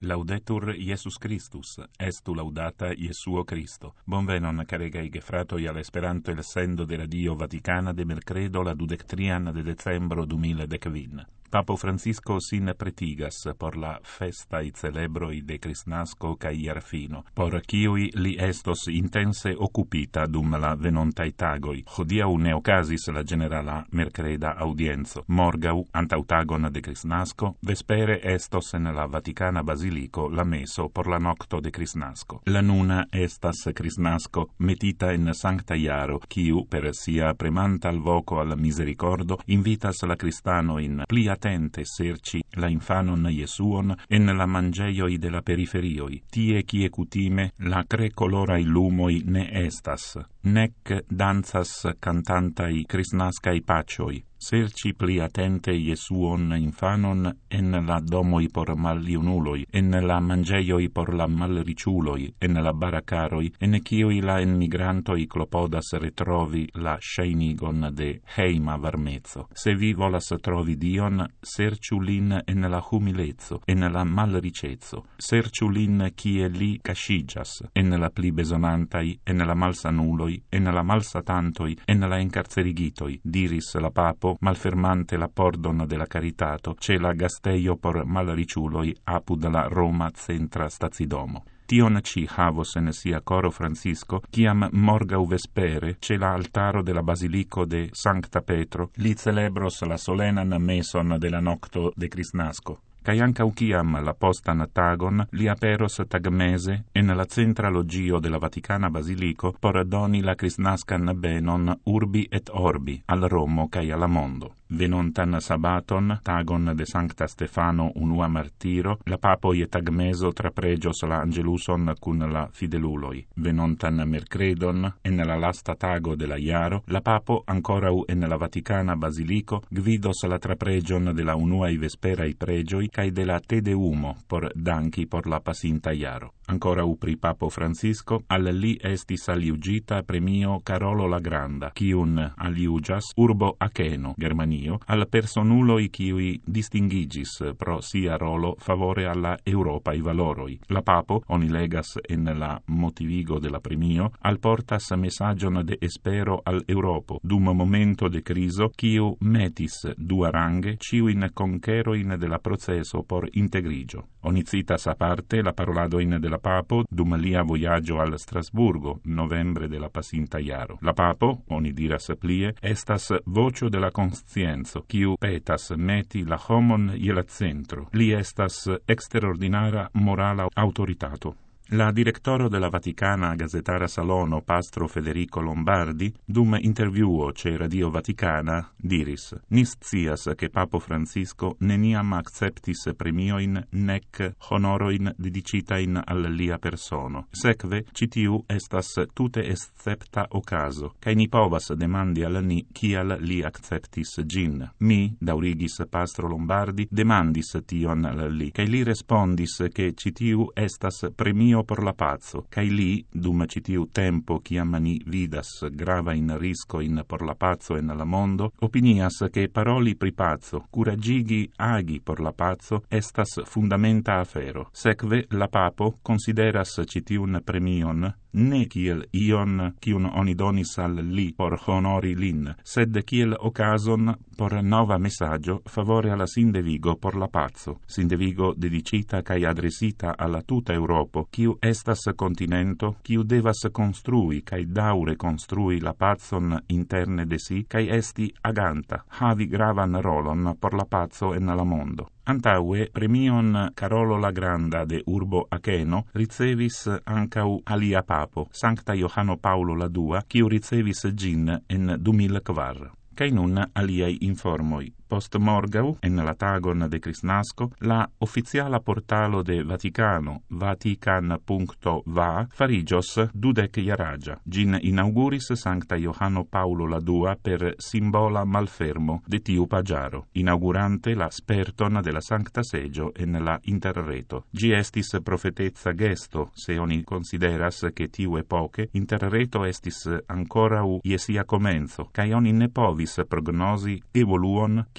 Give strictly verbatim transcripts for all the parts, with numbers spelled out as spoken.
Laudetur Iesus Christus, estu laudata Iesuo Christo. Bonvenon, caregai gefratoi all'esperanto el sendo de Radio Vaticana de mercredo la dudectrian de decembro duemiladecvin. Papo Francisco sin pretigas por la festa i celebroi de Cristnasco ca Iarfino, por ciui li estos intense occupita dum la venontai tagoi. Hodiau ne ocasis la generala mercreda audienzo. Morgau, antautagon de Cristnasco, vespere estos en la Vaticana Basilico la meso por la nocto de Cristnasco. La nuna estas Cristnasco metita in Sancta Iaro, ciu, per sia premanta al voco al misericordo, invitas la Cristano in pli attente serci la infanon Iesuon en la mangeioi de la periferioi, tie cie cutime la tre colorai lumoi ne estas, nec danzas cantantai Cristnascai pacioi, serci pli attente Iesuon infanon en la domoi por maliunuloi, en la mangeioi por la malriciuloi, en la baracaroi, en cioi la emigrantoi clopodas retrovi la sceinigon de heima varmezzo. Se vi volas trovi Dion, serciu lin en la humilezzo, en la malricezzo, serciu lin cie li cascigias, en la pli besonantai, en la malsanuloi, en la malsatantoi, en la incarcerigitoi, diris la papo, malfermante la pordon de la caritato, ce la gasteio por malriciuloi apud la Roma centra stazidomo. Tion ci havos en sia coro Francisco, ciam morgau vespere, ce la altaro de la Basilico de Sancta Petro, li celebros la solenan meson de la nocto de Cristnasco. Cai ancau ciam la postan tagon li aperos tagmese en la centra logio de la Vaticana Basilico por doni la Cristnascan benon urbi et orbi al Romo cae alla mondo. Venontan sabaton, tagon de Sancta Stefano unua martiro, la papoi tagmeso trapregios la angeluson cun la fideluloi. Venontan mercredon, en la lasta tago de la iaro, la papo ancorau en la Vaticana Basilico gvidos la trapregion de la unuai vesperai pregioi cae de la Te Deumo por danki por la pasinta iaro. Ancora upri Papo Francisco, al li estis aliugita premio Carolo la Granda, ciun aliugas urbo Acheno, Germanio, al personuloi ciui distingigis pro sia rolo favore alla Europai valoroi. La Papo, oni legas en la motivigo de la premio, al portas messagion de espero al Europo, dum momento de criso, ciu metis dua range ciuin conqueroin de la proceso por integrigio. Oni citas a parte la paroladoin de la Papo dum lia voyaggio al Strasburgo, novembre de la pasinta iaro. La Papo, oni diras plie, estas vocio de la conscienzo, quiu petas meti la homon je la centro. Li estas extraordinara morala autoritato. La directoro de la Vaticana Gazetara Salono, Pastro Federico Lombardi, dum interviuo ce Radio Vaticana, diris: Nis scias che Papo Francisco neniam acceptis premioin nec honoroin dedicitain al lia persono. Sekve, citiu estas tute escepta ocaso, cae ni povas demandi al ni cial li acceptis gin. Mi, daurigis Pastro Lombardi, demandis tion al li, cae li respondis che citiu estas premio por la pazzo, cae li, dum citiu tempo ciam ni vidas grava in risco in por la pazzo en la mondo, opinias che paroli pri pazzo, curagigi agi por la pazzo, estas fundamenta afero. Sekve la papo consideras citiun premion ne kiel ion cium oni donis al li por honori lin, sed kiel ocason por nova messaggio favore alla sindevigo por la pazzo, sindevigo dedicita cae adresita alla tuta Europo, ciu estas continento, ciu devas construi cae daure construi la pazzon interne de si, cae esti aganta, havi gravan rolon por la pazzo en la mondo. Antaue premion Carolo la Granda de urbo Acheno ricevis ancau alia papo, Sancta Johano Paulo la Dua, quiu ricevis gin en duemilakvar. Cae nun aliai informoi. Post morgau, en la tagon de Cristnasco, la officiala portalo de Vaticano, vatican punto va, farigios dudec iaragia. Gin inauguris Sancta Johano Paulo la Dua per simbola malfermo de tiu pagiaro, inaugurante la sperton de la Sancta Segio en la interreto. Gi estis profetezza gesto, se oni consideras che tiu epoche interreto estis ancorau iesia comenzo, cae oni ne povis prognosi evoluon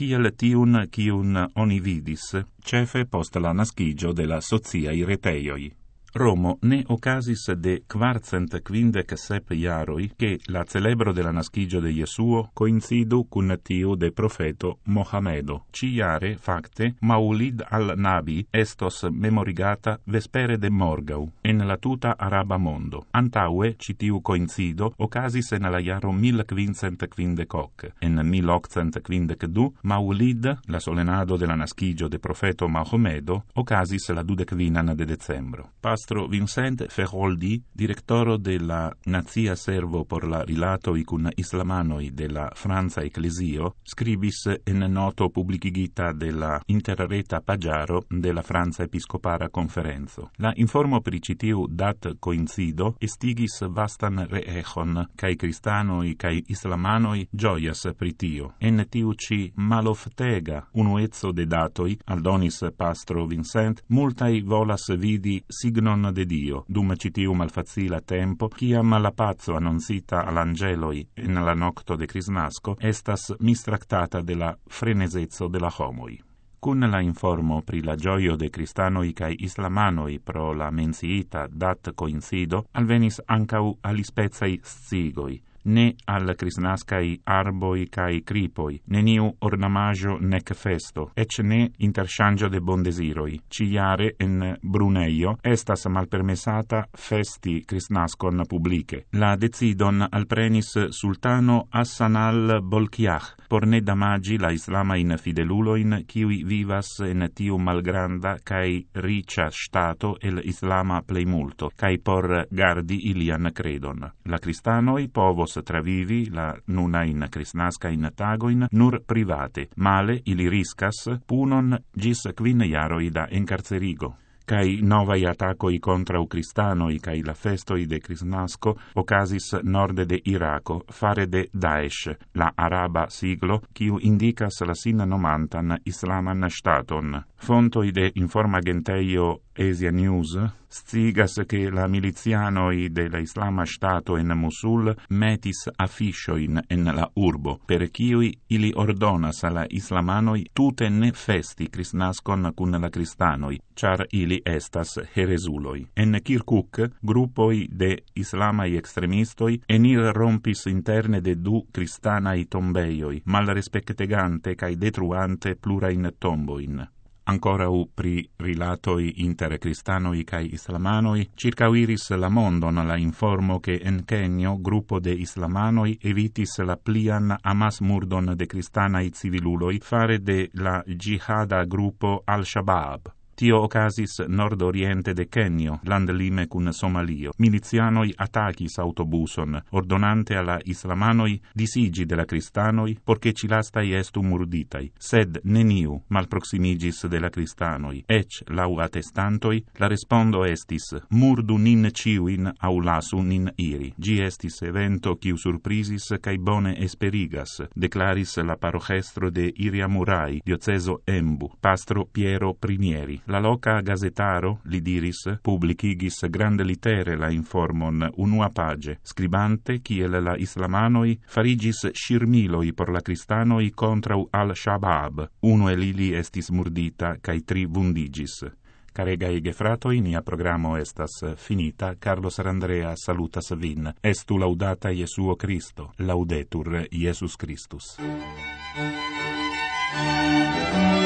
kiel tiun kiun oni vidis, cefe post la naskigio de la sociai reteioi. Romo ne ocasis de quarcent quindec sep iaroi che la celebro de la naskigio de Jesuo coincidu cun tiu de profeto Mohamedo. Ciare, facte, Maulid al-Nabi estos memorigata vespere de morgau, en la tuta araba mondo. Antaue, citiu coincido, ocasis en la iaro mil quincent quindec hoc. En mil octcent quindec du, Maulid, la solenado de la naskigio de profeto Mohamedo, ocasis la dudecvinan de decembro. Pastro Vincent Feroldi, directoro de la Nazia Servo por la rilatoi cun islamanoi de la Franza Ecclesio, scribis en noto publicigita de la interreta pagiaro de la Franza Episcopara Conferenzo. La informo pricitiu dat coincido estigis vastan reechon, cae cristanoi cae islamanoi gioias pritio. En tiu ci maloftega unuezzo de datoi, aldonis Pastro Vincent, multai volas vidi signo de Dio, dum citiu malfacila tempo, ciam la pazzo annonsita al angeloi in la nocto de Crisnasco, estas mistractata de la frenesezzo de la homoi. Cun la informo pri la gioio de cristanoi cae islamanoi pro la menciita dat coincido, alvenis ancau alispezai scigoi, ne al crisnascai arboi cae cripoi, neniu ornamaggio nec festo, ec ne interchangio de bon desiroi. Ciare en Bruneio estas malpermesata festi crisnascon publice. La decidon alprenis sultano Hassan al-Bolkiah, por ne damagi la islamain fideluloin kiui vivas en tiu malgranda cae ricia stato el islama pleimulto, cae por gardi ilian credon. La cristanoi povos travivi la nunain crisnascain tagoin nur private, male ili riscas punon gis quin iaroi da encarcerigo. Cai novai attacoi contra u cristanoi cai la festoi de Crisnasco ocasis norde de Iraco, fare de Daesh, la araba siglo, quiu indicas la sin nomantan islaman staton. Fontoi de informagenteio Asia News scigas che la milizianoi de la Islama Stato en Mosul metis affisioin en la urbo, per ciui ili ordonas alla islamanoi tute ne festi Crisnascon cun la cristanoi, char ili estas heresuloi. En Kirkuk, gruppoi de islamai extremistoi enir rompis interne de du cristanai tombeioi, mal respectegante cae detruante plurain tomboin. Ancora u pri rilatoi inter cristanoi cae islamanoi, circauiris la mondon la informo che en Kenio gruppo de islamanoi evitis la plian amas murdon de cristanai civiluloi fare de la jihada gruppo Al-Shabaab. Tio ocasis nord-oriente de Kenio, landlime cun Somalio. Milizianoi attacis autobuson, ordonante alla islamanoi disigi de la cristanoi, porce cilastai estu murditai. Sed neniu malproximigis de la cristanoi, ec lau attestantoi, la respondo estis, murdu nin ciuin au lasu nin iri. Gi estis evento quiu surprisis cae bone esperigas, declaris la parocestro de Iriamurai, dioceso Embu, pastro Piero Primieri. La loca gazetaro, li diris, publicigis grande litere la informon unua page, scribante kiel la islamanoi farigis shirmiloi por la cristanoi contrau al-Shabaab. Uno el ili estis murdita, cae tri vundigis. Caregai gefratoi, nia programo estas finita. Carlos Arandrea salutas vin. Estu laudata Jesuo Christo. Laudetur Jesus Christus.